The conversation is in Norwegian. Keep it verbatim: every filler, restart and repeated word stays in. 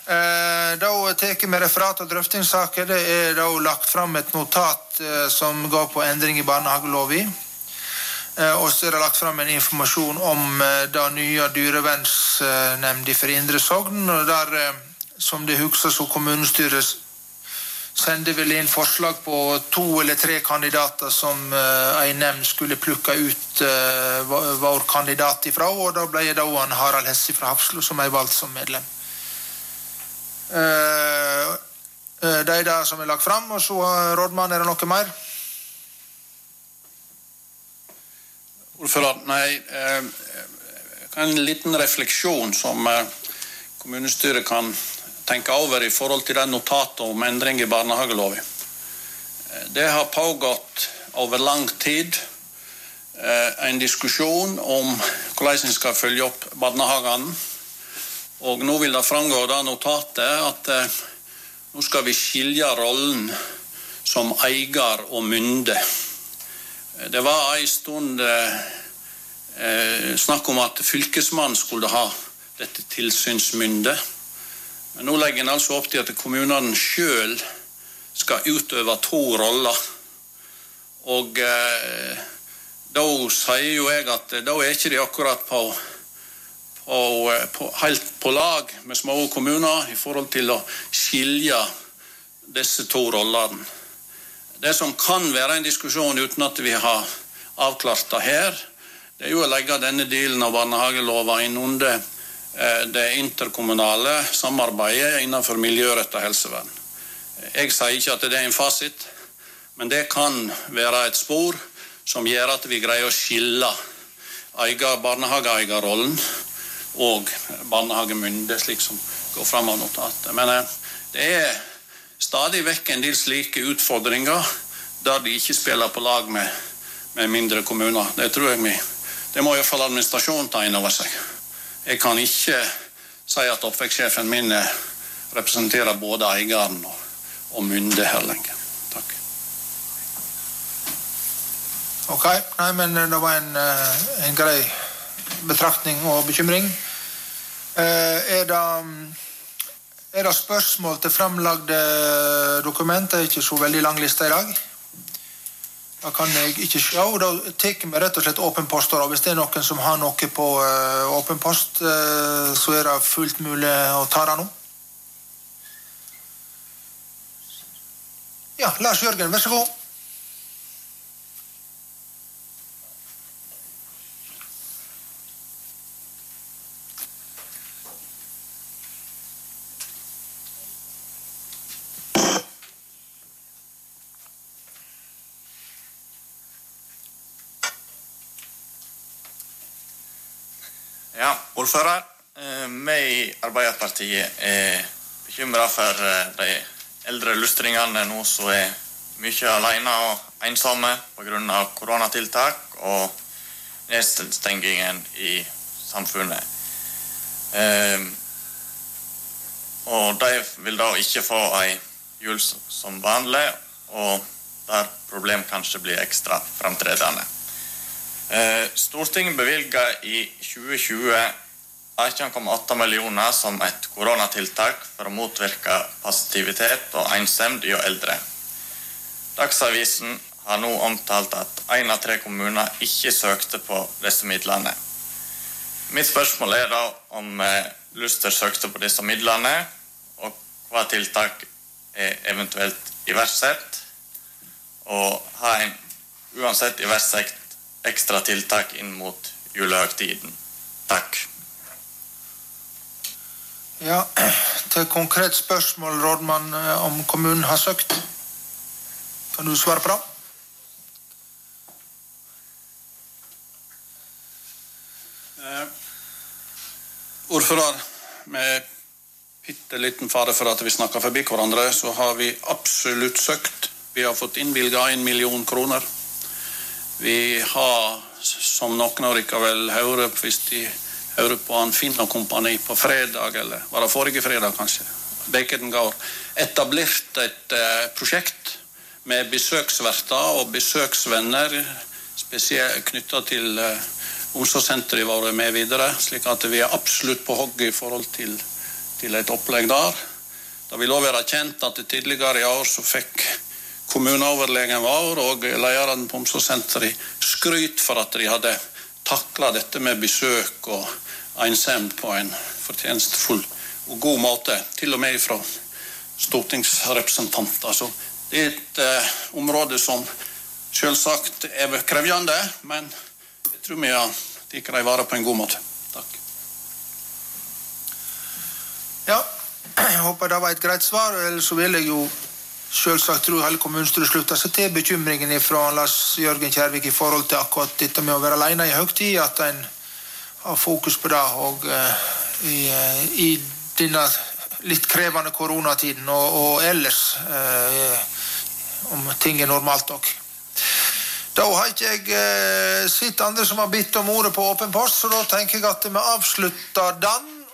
Eh, da teker med referat og drøftingssaker, det er da lagt fram et notat eh, som går på endring i barnehageloven. Eh, og så er det lagt fram en informasjon om eh, da nye dyrevernsnemnd i Indre Sogn, og der, eh, som det husker så kommunestyret sendte vel inn forslag på to eller tre kandidater som uh, en nemnd skulle plukke ut uh, vår kandidat ifra, og da ble da han Harald Hesse fra Hafslo som er valgt som medlem. Uh, uh, det er det som er lagt fram, og så uh, rådmann, er det noe mer? Ordfører, nei, eh, en liten refleksjon som eh, kommunestyret kan tenke over i forhold til den notatet om endring i barnehageloven. Det har pågått over lang tid eh, en diskusjon om hvordan en skal følge opp barnehagene. Og nå vil det framgå da notatet at eh, nå skal vi skilje rollen som eier og mynde. Det var en stund eh, snakk om at fylkesmannen skulle ha dette tilsynsmyndet. Men nå legger en altså opp til at kommunene selv skal utøve to roller. Og eh, da sier jo jeg at da er ikke de akkurat på, på, på, helt på lag med små kommuner i forhold til å skilje disse to rollene. Det som kan være en diskusjon uten at vi har avklart det her, det er jo å legge denne delen av barnehageloven inn under det interkommunale samarbeidet innenfor miljørettet helsevern. Jeg sier ikke at det er en fasit, men det kan være et spor som gjør at vi greier å skille barnehageeigerrollen og barnehagemynde, slik som går frem av notatet. Men det er stadig vekk en del slike utfordringer der de ikke spiller på lag med, med mindre kommuner. Det tror jeg vi, det må i hvert fall administrasjonen ta inn over seg. Jeg kan ikke si at oppvekstsjefen min representerer både eieren og, og mynde her lenger. Takk. Ok, nei, men det var en, en grei betraktning og bekymring. Er det, er det spørsmål til fremlagde dokumenter? Det er ikke så veldig lang liste i dag. Da kan jeg ikke se, og da teker vi rett og slett åpen post. Da. Hvis det er noen som har noe på uh, åpen post, uh, så er det fullt mulig å ta det nå. Ja, Lars Jørgen, vær så god. Ja, ordfører, vi i Arbeiderpartiet er bekymret for de eldre lustringene nå som er mye alene og ensomme på grunn av koronatiltak og nedstengingen i samfunnet. Og de vil da ikke få en jul som vanlig, og der problem kanskje blir ekstra fremtredende. Stortinget bevilget i tjue tjue atten komma åtte millioner som et koronatiltak for å motvirke passivitet og ensomhet hos eldre. Dagsavisen har nå omtalt at en av tre kommuner ikke søkte på disse midlene. Mitt spørsmål er da om Luster søkte på disse midlene, og hva tiltak er eventuelt iverksett, og har en uansett iverksett ekstra tiltak inn mot julehøgtiden. Takk. Ja, til konkret spørsmål, rådmann, om kommunen har søkt. Kan du svare på det? Eh, ordfører, med pitteliten fare for at vi snakker forbi hverandre, så har vi absolutt søkt. Vi har fått innvilget en million kroner. Vi har, som noen av dere vel hører, hvis de hører på han Finn og kompani på fredag, eller var det forrige fredag kanskje, begge den går, etablert et eh, prosjekt med besøksverter og besøksvenner, spesielt knyttet til eh, omsorgssenteret våre med videre, slik at vi er absolutt på hogg i forhold til, til et opplegg der. Da vil også være kjent at tidligere i år så fikk kommuneoverlegen vår og lederen på omsorgssenteret skryt for at de hadde taklet dette med besøk og ensemd på en fortjenestefull og god måte, til og med fra stortingsrepresentanter. Så det er et eh, område som selvsagt er krevjende, men jeg tror vi har tatt det vare på en god måte. Takk. Ja, jeg håper det var et greit svar, ellers så vil jeg jo selvsagt tro hele kommunestyret slutter seg til bekymringen fra Lars Jørgen Kjærvik i forhold til akkurat dette med å være alene i høgtid, at en har fokus på det og uh, i, uh, i denne litt krevende koronatiden og, og ellers uh, om ting er normalt også. Da har ikke jeg uh, sett andre som har bitt om ordet på åpen post, så da tenker jeg at vi avslutter den.